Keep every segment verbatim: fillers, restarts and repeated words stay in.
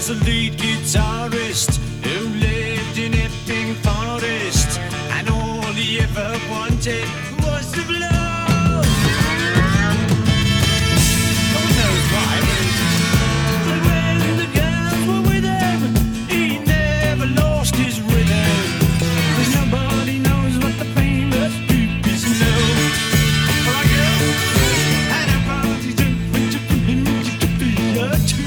was a lead guitarist who lived in Epping Forest, and all he ever wanted was to blow. God knows why. But when the girls were with him, he never lost his rhythm. 'Cause nobody knows what the famous groupies know. Like you, and everybody's doing to be a two.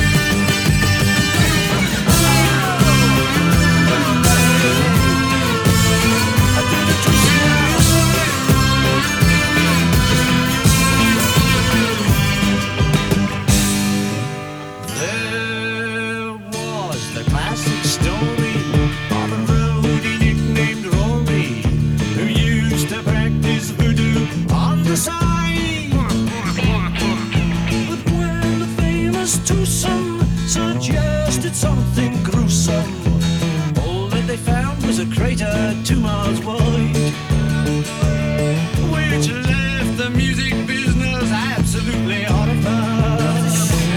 Suggested something gruesome. All that they found was a crater two miles wide, which left the music business absolutely horrified.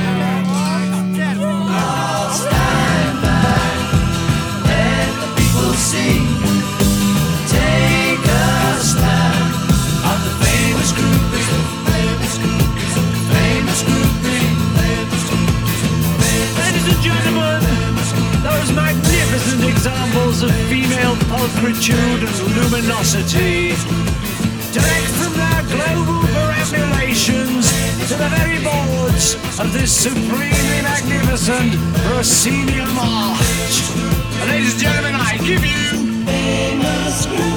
I'll stand back, let the people sing. Take a stand of the famous groupie, famous groupie, famous groupie, famous groupie. Ladies and gentlemen, those magnificent examples of female pulchritude and luminosity, direct from their global perambulations to the very boards of this supremely magnificent proscenium march. Ladies and gentlemen, I give you famous groupie.